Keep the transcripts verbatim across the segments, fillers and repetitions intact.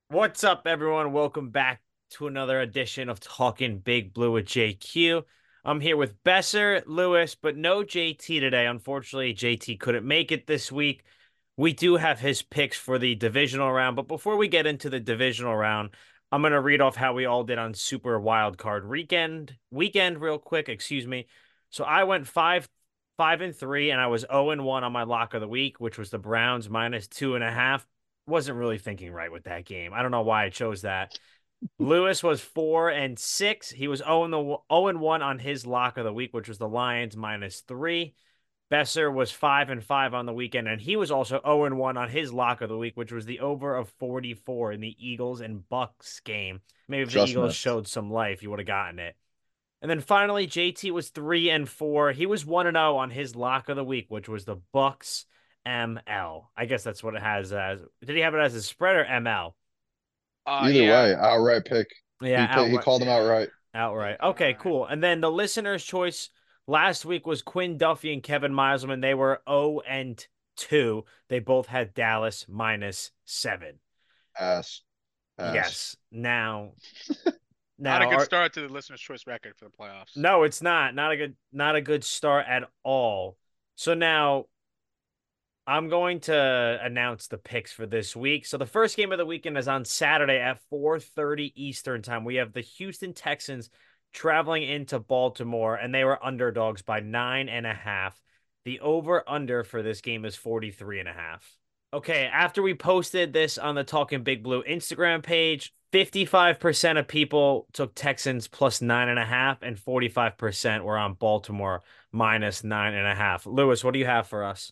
What's up, everyone? Welcome back to another edition of Talking Big Blue with J Q. I'm here with Besser, Lewis, but no J T today. Unfortunately, J T couldn't make it this week. We do have his picks for the divisional round, but before we get into the divisional round, I'm going to read off how we all did on Super Wild Card Weekend. Weekend, real quick, excuse me. So I went five, five and three, and I was zero and one on my lock of the week, which was the Browns minus two and a half. Wasn't really thinking right with that game. I don't know why I chose that. Lewis was four and six. He was zero and the zero and one on his lock of the week, which was the Lions minus three. Besser was five and five on the weekend, and he was also zero and one on his lock of the week, which was the over of forty-four in the Eagles and Bucks game. Maybe if the Just Eagles missed. showed some life, you would have gotten it. And then finally, J T was three and four. He was one and zero on his lock of the week, which was the Bucks M L. I guess that's what it has as. Did he have it as a spread or M L? Uh, Either yeah, way, outright pick. Yeah, He pick, he outright. called him yeah, outright. yeah. Outright. Call him Okay, outright. cool. And then the listener's choice last week was Quinn Duffy and Kevin Meiselman. They were zero and two. They both had Dallas minus seven. Ass. Ass. Yes. Now, Not a now, good are, start to the listener's choice record for the playoffs. no, it's not. Not a good, not a good start at all. So now I'm going to announce the picks for this week. So the first game of the weekend is on Saturday at four thirty Eastern time. We have the Houston Texans traveling into Baltimore, and they were underdogs by nine and a half. The over under for this game is forty-three and a half. Okay, after we posted this on the Talking Big Blue Instagram page, fifty-five percent of people took Texans plus nine and a half, and forty-five percent were on Baltimore minus nine and a half. Lewis, what do you have for us?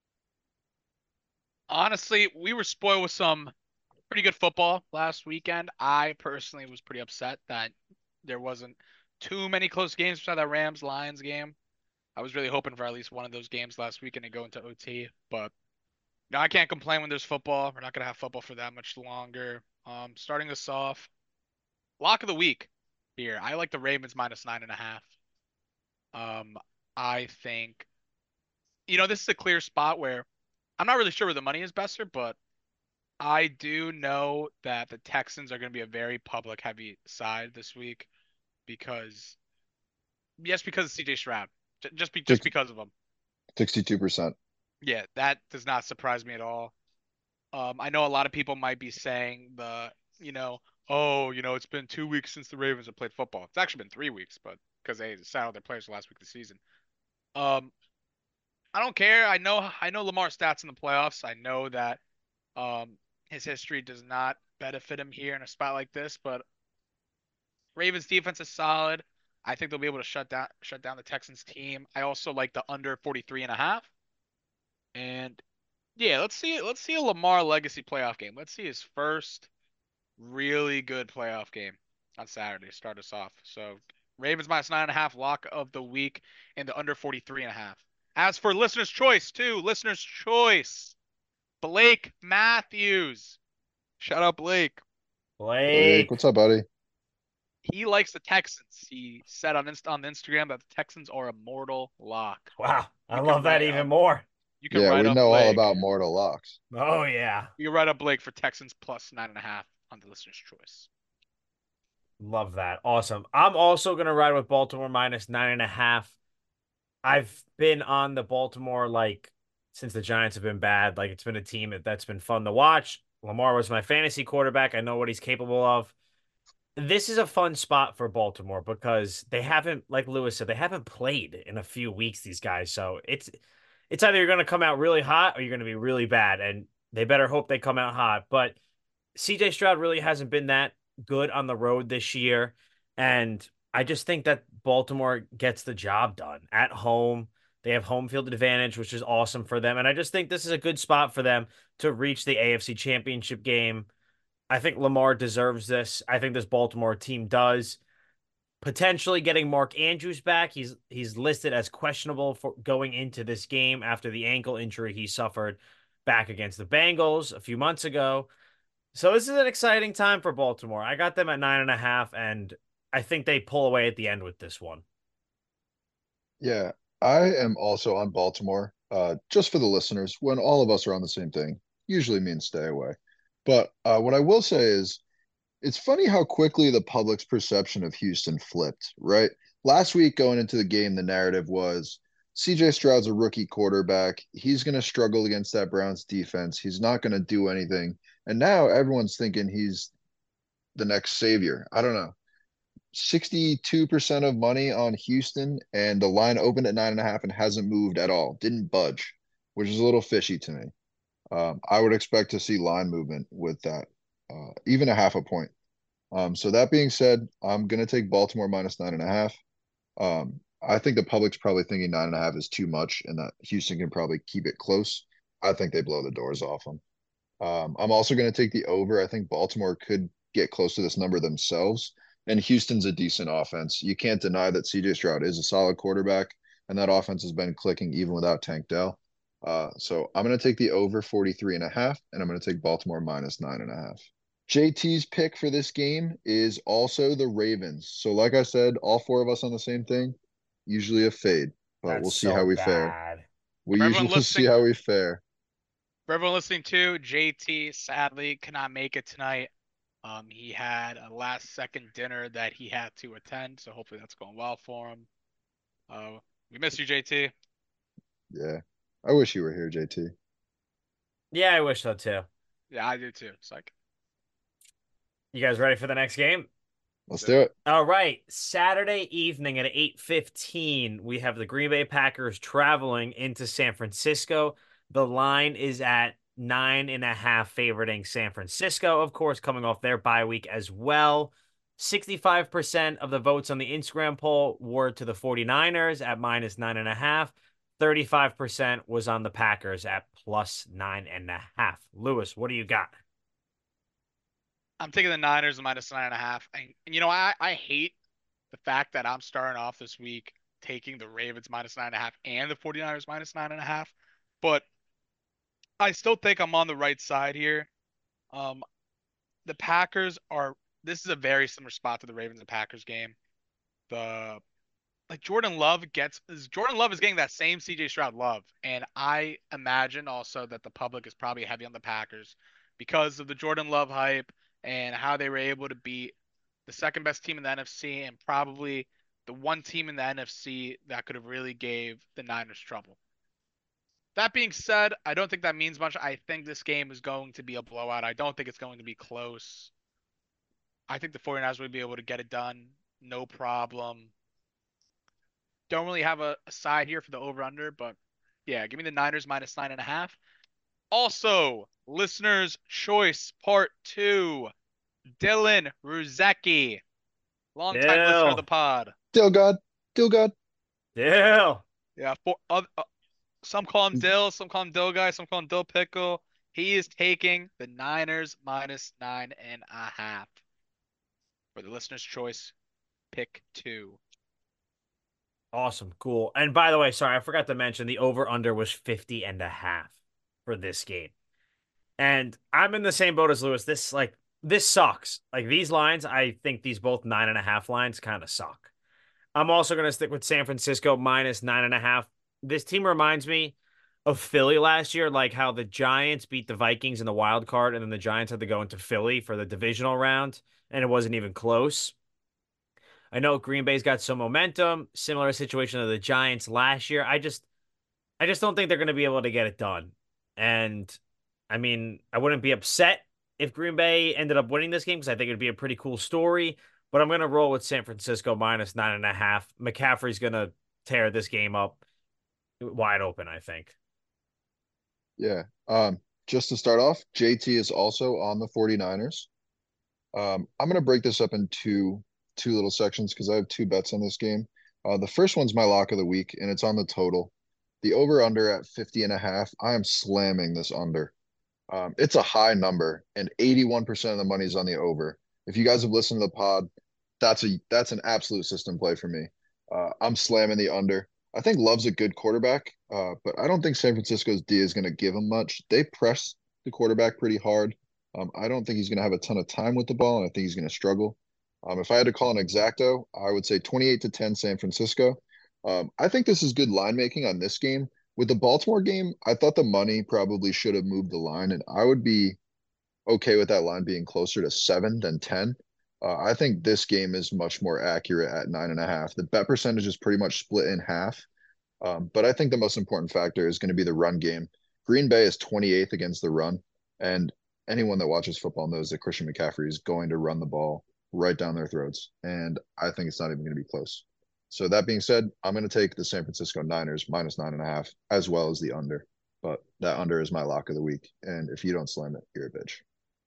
Honestly, we were spoiled with some pretty good football last weekend. I personally was pretty upset that there wasn't too many close games beside that Rams Lions game. I was really hoping for at least one of those games last weekend to go into O T, but no, I can't complain when there's football. We're not gonna have football for that much longer. Um, starting us off, lock of the week here. I like the Ravens minus nine and a half. Um, I think you know this is a clear spot where I'm not really sure where the money is, Besser, but I do know that the Texans are going to be a very public heavy side this week because yes, because of C J Stroud, J- just be just Six, because of him. sixty-two percent. Yeah, that does not surprise me at all. Um, I know a lot of people might be saying the, you know, oh, you know, it's been two weeks since the Ravens have played football. It's actually been three weeks, but because they sat out their players the last week of the season. Um, I don't care. I know I know Lamar's stats in the playoffs. I know that Um, his history does not benefit him here in a spot like this, but Ravens defense is solid. I think they'll be able to shut down shut down the Texans team. I also like the under forty-three and a half. And yeah, let's see let's see a Lamar legacy playoff game. Let's see his first really good playoff game on Saturday. Start us off. So Ravens minus nine and a half lock of the week and the under forty-three and a half. As for listener's choice, too, listener's choice, Blake Matthews. Shout out Blake. Blake, Blake. what's up, buddy? He likes the Texans. He said on Inst on Instagram that the Texans are a mortal lock. Wow, I You can love that write even up. more. You can Yeah, write we up know all Blake. about mortal locks. Oh yeah, You can write up Blake for Texans plus nine and a half on the listener's choice. love that. Awesome. I'm also gonna ride with Baltimore minus nine and a half. I've been on the Baltimore like since the Giants have been bad. Like it's been a team that, that's been fun to watch. Lamar was my fantasy quarterback. I know what he's capable of. This is a fun spot for Baltimore because they haven't, like Lewis said, they haven't played in a few weeks, these guys. So it's it's either you're gonna come out really hot or you're gonna be really bad. And they better hope they come out hot. But C J Stroud really hasn't been that good on the road this year. And I just think that Baltimore gets the job done at home. They have home field advantage, which is awesome for them. And I just think this is a good spot for them to reach the A F C Championship game. I think Lamar deserves this. I think this Baltimore team does. Potentially getting Mark Andrews back. He's he's listed as questionable for going into this game after the ankle injury he suffered back against the Bengals a few months ago. So this is an exciting time for Baltimore. I got them at nine and a half, and I think they pull away at the end with this one. Yeah, I am also on Baltimore. Uh, just for the listeners, when all of us are on the same thing, usually means stay away. But uh, what I will say is it's funny how quickly the public's perception of Houston flipped, right? Last week going into the game, the narrative was C J Stroud's a rookie quarterback. He's going to struggle against that Browns defense. He's not going to do anything. And now everyone's thinking he's the next savior. I don't know. sixty-two percent of money on Houston, and the line opened at nine and a half and hasn't moved at all. Didn't budge, which is a little fishy to me. Um, I would expect to see line movement with that, uh, even a half a point. Um, so that being said, I'm gonna take Baltimore minus nine and a half. Um, I think the public's probably thinking nine and a half is too much, and that Houston can probably keep it close. I think they blow the doors off them. Um, I'm also going to take the over. I think Baltimore could get close to this number themselves. And Houston's a decent offense. You can't deny that C J Stroud is a solid quarterback, and that offense has been clicking even without Tank Dell. Uh, so I'm going to take the over forty-three and a half, and I'm going to take Baltimore minus nine and a half. J T's pick for this game is also the Ravens. So, like I said, all four of us on the same thing, usually a fade, but That's we'll see how so we fare. bad. We For everyone usually will see listening, how we fare. for everyone listening too, J T sadly cannot make it tonight. Um, he had a last second dinner that he had to attend, so hopefully that's going well for him. Uh, we miss you, J T. Yeah. I wish you were here, J T. Yeah, I wish so too. Yeah, I do too. It's like, You guys ready for the next game? Let's do it. All right, Saturday evening at eight fifteen, we have the Green Bay Packers traveling into San Francisco. The line is at nine and a half, favoriting San Francisco, of course, coming off their bye week as well. sixty-five percent of the votes on the Instagram poll were to the 49ers at minus nine and a half. thirty-five percent was on the Packers at plus nine and a half. Lewis, what do you got? I'm taking the Niners minus nine and a half. And, and you know, I, I hate the fact that I'm starting off this week taking the Ravens minus nine and a half and the 49ers minus nine and a half. But I still think I'm on the right side here. Um, the Packers are, this is a very similar spot to the Ravens and Packers game. The like Jordan Love gets Jordan Love is getting that same C J Stroud love, and I imagine also that the public is probably heavy on the Packers because of the Jordan Love hype and how they were able to beat the second best team in the N F C and probably the one team in the N F C that could have really gave the Niners trouble. That being said, I don't think that means much. I think this game is going to be a blowout. I don't think it's going to be close. I think the 49ers will be able to get it done, no problem. Don't really have a, a side here for the over under, but yeah, give me the Niners minus nine and a half. Also, listener's choice part two. Dylan Ruzecki, longtime listener of the Deal. pod. Deal God. Deal God. Deal. Yeah, for uh, uh, some call him Dill, some call him Dill Guy, some call him Dill Pickle. He is taking the Niners minus nine and a half for the listener's choice pick two. Awesome. Cool. And by the way, sorry, I forgot to mention the over under was fifty and a half for this game. And I'm in the same boat as Lewis. This like this sucks. Like these lines, I think these both nine and a half lines kind of suck. I'm also gonna stick with San Francisco minus nine and a half. This team reminds me of Philly last year, like how the Giants beat the Vikings in the wild card, and then the Giants had to go into Philly for the divisional round, and it wasn't even close. I know Green Bay's got some momentum, similar situation to the Giants last year. I just I just don't think they're going to be able to get it done. And I mean, I wouldn't be upset if Green Bay ended up winning this game because I think it'd be a pretty cool story. But I'm going to roll with San Francisco minus nine and a half. McCaffrey's going to tear this game up wide open, I think. Yeah. Um, just to start off, J T is also on the 49ers. Um, I'm going to break this up into two little sections because I have two bets on this game. Uh, the first one's my lock of the week, and it's on the total. The over under at fifty and a half. I am slamming this under. Um, it's a high number, and eighty-one percent of the money's on the over. If you guys have listened to the pod, that's a that's an absolute system play for me. Uh, I'm slamming the under. I think Love's a good quarterback, uh, but I don't think San Francisco's D is going to give him much. They press the quarterback pretty hard. Um, I don't think he's going to have a ton of time with the ball, and I think he's going to struggle. Um, if I had to call an exacto, I would say twenty-eight to ten San Francisco. Um, I think this is good line making on this game. With the Baltimore game, I thought the money probably should have moved the line, and I would be okay with that line being closer to seven than ten. Uh, I think this game is much more accurate at nine and a half. The bet percentage is pretty much split in half. Um, but I think the most important factor is going to be the run game. Green Bay is twenty-eighth against the run, and anyone that watches football knows that Christian McCaffrey is going to run the ball right down their throats, and I think it's not even going to be close. So that being said, I'm going to take the San Francisco Niners minus nine and a half as well as the under. But that under is my lock of the week, and if you don't slam it, you're a bitch.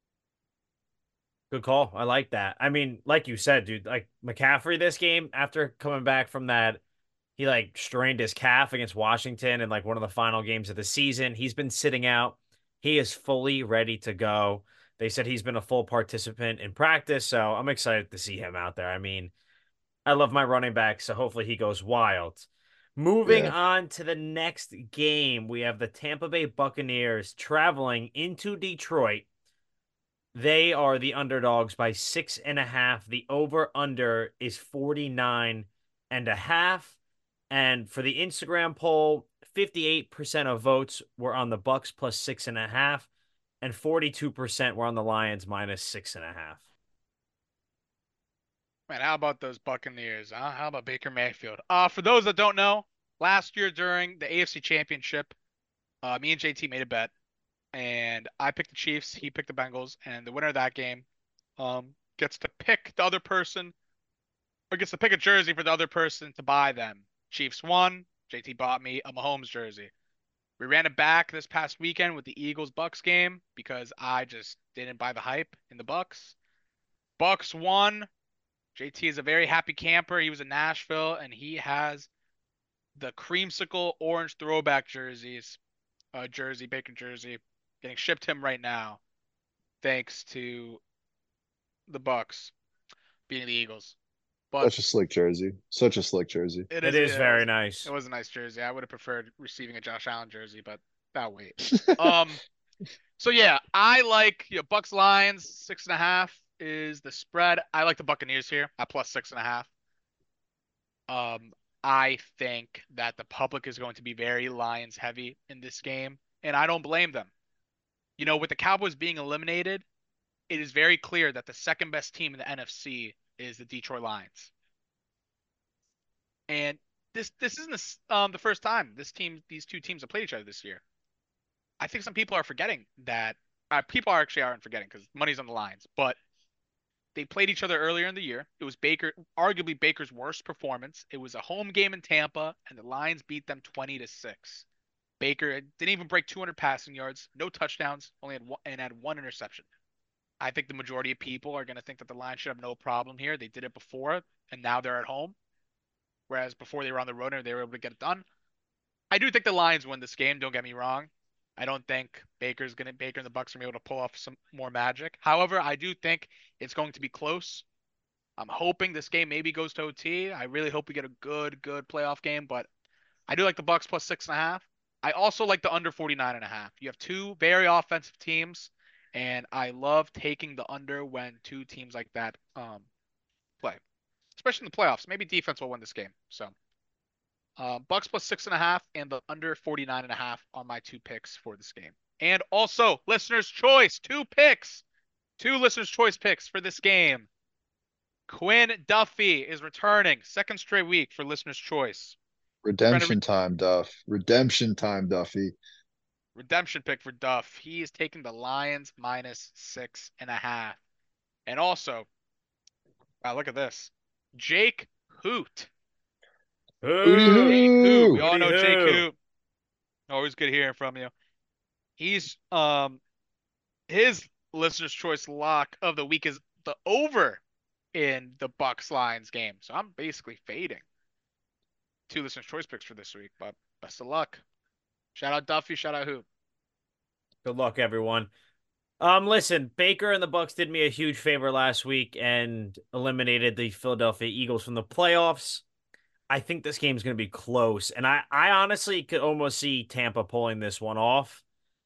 Good call. I like that. I mean, like you said, dude, like McCaffrey this game after coming back from that, he like strained his calf against Washington in like one of the final games of the season. He's been sitting out. He is fully ready to go. They said he's been a full participant in practice, so I'm excited to see him out there. I mean, I love my running back, so hopefully he goes wild. Moving Yeah, on to the next game, we have the Tampa Bay Buccaneers traveling into Detroit. They are the underdogs by six and a half. The over under is forty-nine and a half. And for the Instagram poll, fifty-eight percent of votes were on the Bucks plus six and a half, and forty-two percent were on the Lions minus six and a half. Man, how about those Buccaneers? Huh? How about Baker Mayfield? Uh, for those that don't know, last year during the A F C Championship, uh, me and J T made a bet, and I picked the Chiefs, he picked the Bengals, and the winner of that game, um, gets to pick the other person, or gets to pick a jersey for the other person to buy them. Chiefs won. J T bought me a Mahomes jersey. We ran it back this past weekend with the Eagles Bucks game because I just didn't buy the hype in the Bucks. Bucks won. J T is a very happy camper. He was in Nashville and he has the creamsicle orange throwback jerseys, uh, jersey, Baker jersey, getting shipped him right now, thanks to the Bucks beating the Eagles. But such a slick jersey. Such a slick jersey. it It is, is yeah, it very was, it nice. was a nice jersey. I would have preferred receiving a Josh Allen jersey, but that wait. Um, so yeah, I like you know, Bucks Lions six and a half is the spread. I like the Buccaneers here at plus six and a half. Um, I think that the public is going to be very Lions heavy in this game, and I don't blame them. You know, with the Cowboys being eliminated, it is very clear that the second best team in the N F C is the Detroit Lions. And this this isn't the, um, the first time this team these two teams have played each other this year. I think some people are forgetting that uh, people are actually aren't forgetting because money's on the lines, but they played each other earlier in the year. It was Baker, arguably Baker's worst performance. It was a home game in Tampa, and the Lions beat them twenty to six. Baker didn't even break two hundred passing yards, no touchdowns, only had one, and had one interception. I think the majority of people are going to think that the Lions should have no problem here. They did it before, and now they're at home. Whereas before they were on the road and they were able to get it done. I do think the Lions win this game. Don't get me wrong. I don't think Baker's gonna Baker and the Bucks are gonna be able to pull off some more magic. However, I do think it's going to be close. I'm hoping this game maybe goes to O T. I really hope we get a good, good playoff game, but I do like the Bucks plus six and a half. I also like the under forty-nine and a half. You have two very offensive teams, and I love taking the under when two teams like that um play, especially in the playoffs. Maybe defense will win this game. So uh, Bucks plus six and a half and the under forty-nine and a half are my two picks for this game. And also, listener's choice, two picks, two listener's choice picks for this game. Quinn Duffy is returning, second straight week for listener's choice. Redemption time, Duff. Redemption time, Duffy. Redemption pick for Duff. He is taking the Lions minus six and a half. And also, wow, look at this. Jake Hoot. Hooty Hoo! Jake Hoot. We hoo! all Hooty know Jake hoo! Hoot. Always good hearing from you. He's um his listener's choice lock of the week is the over in the Bucks Lions game. So I'm basically fading two listener's choice picks for this week, but best of luck. Shout out Duffy, shout out Hoot. Good luck, everyone. Um, listen, Baker and the Bucks did me a huge favor last week and eliminated the Philadelphia Eagles from the playoffs. I think this game's going to be close, and I, I honestly could almost see Tampa pulling this one off.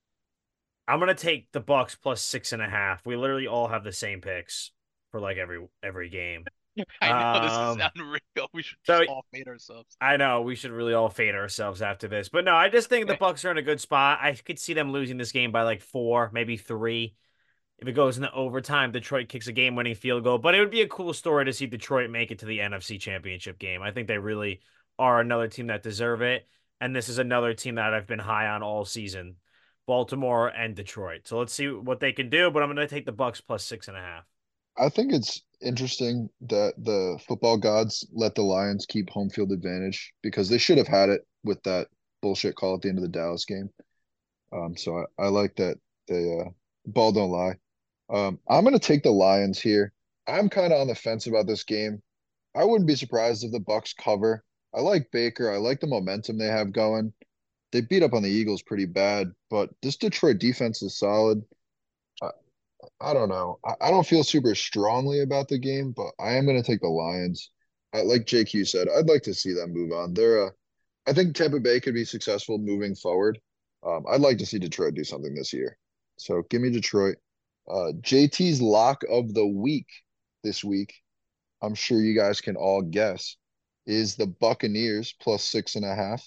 I'm going to take the Bucks plus six and a half. We literally all have the same picks for like every every game. I know this is Um, unreal. We should just so all fade ourselves. I know we should really all fade ourselves after this, but no, I just think the Bucks are in a good spot. I could see them losing this game by like four, maybe three. If it goes into overtime, Detroit kicks a game-winning field goal. But it would be a cool story to see Detroit make it to the N F C Championship game. I think they really are another team that deserve it. And this is another team that I've been high on all season. Baltimore and Detroit. So let's see what they can do. But I'm going to take the Bucks plus six and a half. I think it's interesting that the football gods let the Lions keep home field advantage because they should have had it with that bullshit call at the end of the Dallas game. Um, so I, I like that they uh, ball don't lie. Um, I'm going to take the Lions here. I'm kind of on the fence about this game. I wouldn't be surprised if the Bucks cover. I like Baker. I like the momentum they have going. They beat up on the Eagles pretty bad, but this Detroit defense is solid. I, I don't know. I, I don't feel super strongly about the game, but I am going to take the Lions. Uh, like J Q said, I'd like to see them move on. They're, uh, I think Tampa Bay could be successful moving forward. Um, I'd like to see Detroit do something this year. So give me Detroit. Uh, J T's lock of the week this week, I'm sure you guys can all guess, is the Buccaneers plus six and a half.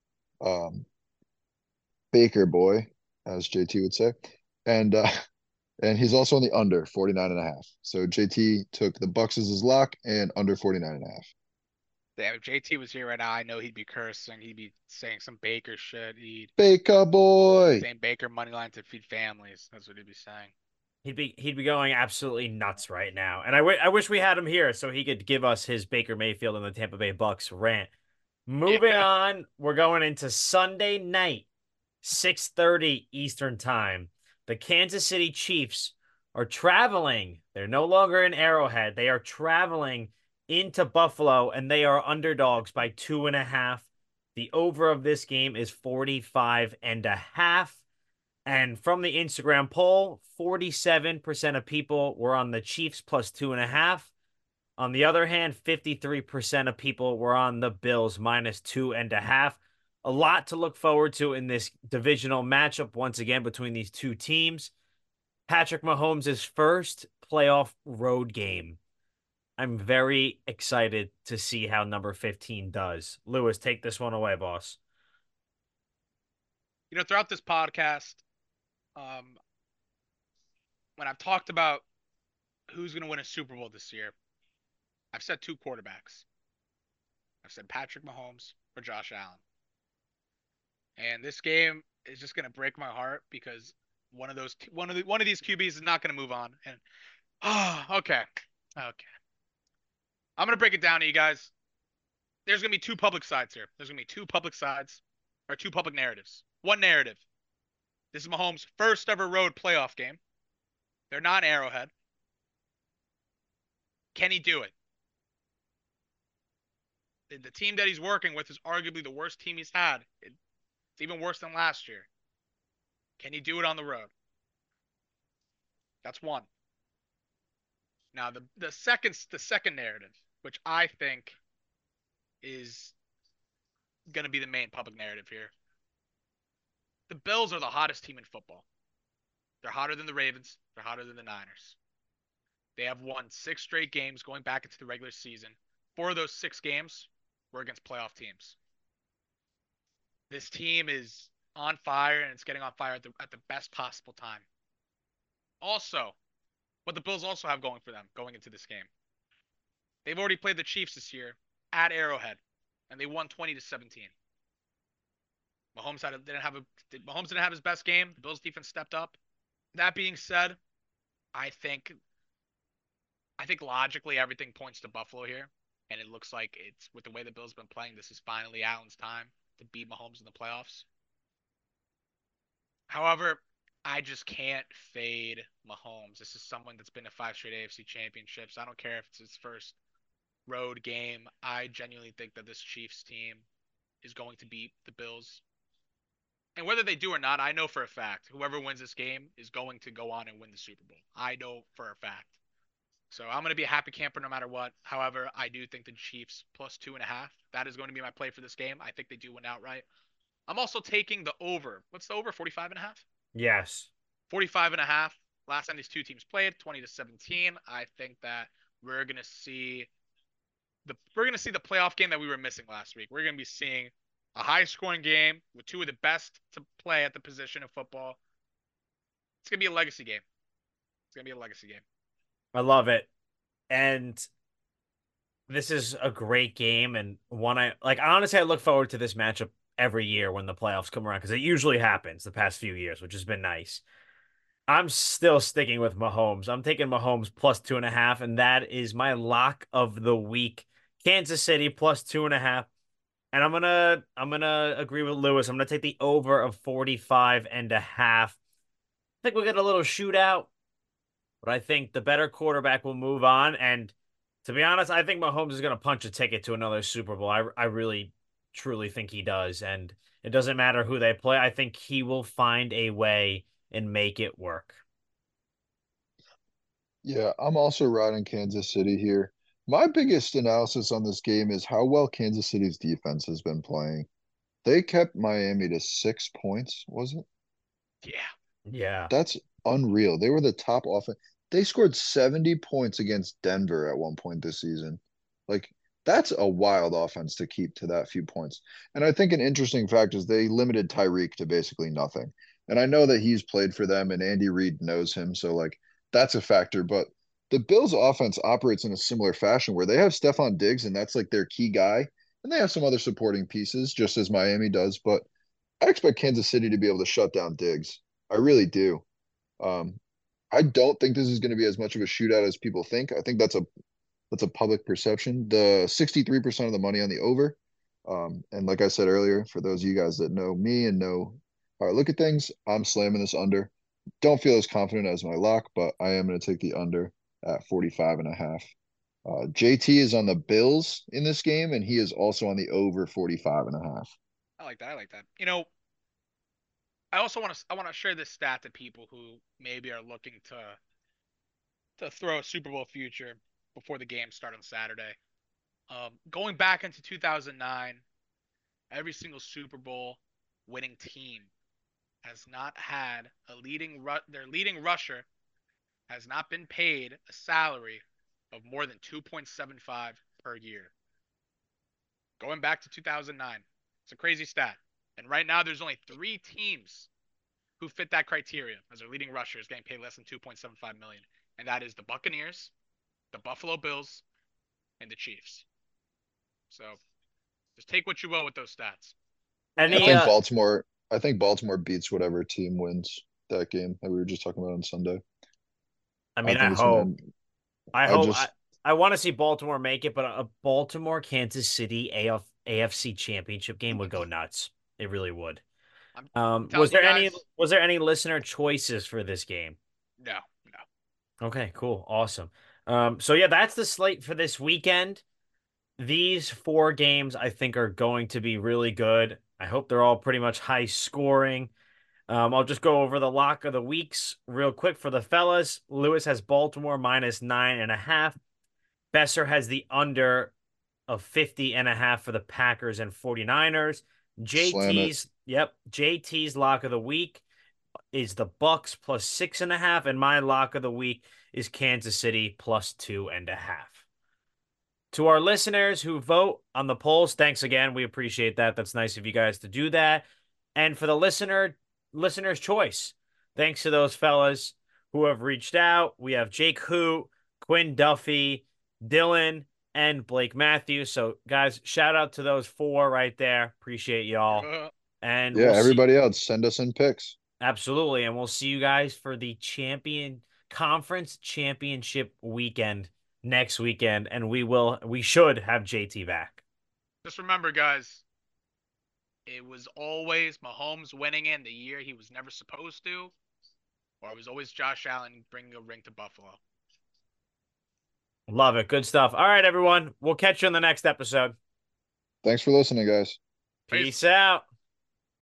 Um, Baker boy, as J T would say. And uh, and he's also on the under forty-nine and a half. So J T took the Bucks as his lock and under forty-nine and a half. Yeah, if J T was here right now, I know he'd be cursing. He'd be saying some Baker shit. He'd Baker boy. saying Baker money line to feed families. That's what he'd be saying. He'd be he'd be going absolutely nuts right now. And I, w- I wish we had him here so he could give us his Baker Mayfield and the Tampa Bay Bucks rant. Moving Yeah. on, we're going into Sunday night, six thirty Eastern Time. The Kansas City Chiefs are traveling. They're no longer in Arrowhead. They are traveling into Buffalo, and they are underdogs by two and a half. The over of this game is forty-five and a half. And from the Instagram poll, forty-seven percent of people were on the Chiefs plus two and a half. On the other hand, fifty-three percent of people were on the Bills minus two and a half. A lot to look forward to in this divisional matchup once again between these two teams. Patrick Mahomes' first playoff road game. I'm very excited to see how number fifteen does. Lewis, take this one away, boss. You know, throughout this podcast, um, when I've talked about who's going to win a Super Bowl this year, I've said two quarterbacks. I've said Patrick Mahomes or Josh Allen. And this game is just going to break my heart because one of those one of the one of these Q Bs is not going to move on. And oh, okay. Okay. I'm going to break it down to you guys. There's going to be two public sides here. There's going to be two public sides or two public narratives. One narrative. This is Mahomes' first ever road playoff game. They're not Arrowhead. Can he do it? The team that he's working with is arguably the worst team he's had. It's even worse than last year. Can he do it on the road? That's one. Now the the second the second narrative, which I think is going to be the main public narrative here. The Bills are the hottest team in football. They're hotter than the Ravens. They're hotter than the Niners. They have won six straight games going back into the regular season. Four of those six games were against playoff teams. This team is on fire, and it's getting on fire at the, at the best possible time. Also, what the Bills also have going for them going into this game. They've already played the Chiefs this year at Arrowhead, and they won twenty to seventeen. Mahomes had a, didn't have a Mahomes didn't have his best game. The Bills defense stepped up. That being said, I think I think logically everything points to Buffalo here, and it looks like it's with the way the Bills have been playing. This is finally Allen's time to beat Mahomes in the playoffs. However, I just can't fade Mahomes. This is someone that's been to five straight A F C championships. I don't care if it's his first road game. I genuinely think that this Chiefs team is going to beat the Bills. And whether they do or not, I know for a fact whoever wins this game is going to go on and win the Super Bowl. I know for a fact. So I'm going to be a happy camper no matter what. However, I do think the Chiefs plus two and a half. That is going to be my play for this game. I think they do win outright. I'm also taking the over. What's the over? forty-five and a half? Yes. forty-five and a half. Last time these two teams played, twenty to seventeen. I think that we're going to see the we're going to see the playoff game that we were missing last week. We're going to be seeing a high-scoring game with two of the best to play at the position of football. It's going to be a legacy game. It's gonna be a legacy game. I love it. And this is a great game and one I like. Honestly, I look forward to this matchup every year when the playoffs come around because it usually happens the past few years, which has been nice. I'm still sticking with Mahomes. I'm taking Mahomes plus two and a half, and that is my lock of the week. Kansas City plus two and a half. And I'm gonna I'm gonna agree with Lewis. I'm gonna take the over of forty-five and a half. I think we'll get a little shootout, but I think the better quarterback will move on. And to be honest, I think Mahomes is gonna punch a ticket to another Super Bowl. I I really truly think he does. And it doesn't matter who they play. I think he will find a way and make it work. Yeah, I'm also riding Kansas City here. My biggest analysis on this game is how well Kansas City's defense has been playing. They kept Miami to six points, was it? Yeah. Yeah. That's unreal. They were the top offense. They scored seventy points against Denver at one point this season. Like, that's a wild offense to keep to that few points. And I think an interesting fact is they limited Tyreek to basically nothing. And I know that he's played for them and Andy Reid knows him. So, like, that's a factor. But the Bills' offense operates in a similar fashion where they have Stephon Diggs and that's like their key guy. And they have some other supporting pieces, just as Miami does. But I expect Kansas City to be able to shut down Diggs. I really do. Um, I don't think this is going to be as much of a shootout as people think. I think that's a that's a public perception. The sixty-three percent of the money on the over. Um, and like I said earlier, for those of you guys that know me and know how I look at things, I'm slamming this under. Don't feel as confident as my lock, but I am going to take the under at forty-five and a half. Uh, J T is on the Bills in this game, and he is also on the over forty-five and a half. I like that. I like that. You know, I also want to I want to share this stat to people who maybe are looking to to throw a Super Bowl future before the game start on Saturday. Um, going back into two thousand nine, every single Super Bowl winning team has not had a leading ru- their leading rusher has not been paid a salary of more than two point seven five per year. Going back to two thousand nine. It's a crazy stat. And right now there's only three teams who fit that criteria as their leading rushers getting paid less than two point seven five million dollars. And that is the Buccaneers, the Buffalo Bills, and the Chiefs. So just take what you will with those stats. I Any think uh Baltimore. I think Baltimore beats whatever team wins that game that we were just talking about on Sunday. I I mean, I think it's gonna hope end. I I hope I, just I want to see Baltimore make it, but a Baltimore Kansas City A F, A F C championship game would go nuts. It really would. I'm, I'm Um, was telling you there any guys, was there any listener choices for this game? no, no. Okay, cool. Awesome. Um, so yeah, that's the slate for this weekend. These four games I think are going to be really good. I hope they're all pretty much high scoring. Um, I'll just go over the lock of the weeks real quick for the fellas. Lewis has Baltimore minus nine and a half. Besser has the under of fifty and a half for the Packers and 49ers. slam it. JT's, yep, J T's lock of the week is the Bucks plus six and a half, and my lock of the week is Kansas City plus two and a half. To our listeners who vote on the polls, thanks again. We appreciate that. That's nice of you guys to do that. And for the listener listener's choice, thanks to those fellas who have reached out. We have Jake Hoot, Quinn Duffy, Dylan, and Blake Matthews. So, guys, shout out to those four right there. Appreciate y'all. Uh, And Yeah, we'll see. everybody else, send us in picks. Absolutely. And we'll see you guys for the champion conference championship weekend next weekend. And we will, we should have J T back. just remember, guys, it was always Mahomes winning in the year he was never supposed to, or it was always Josh Allen bringing a ring to Buffalo. Love it. Good stuff. All right, everyone. We'll catch you in the next episode. Thanks for listening, guys. Peace Peace. out.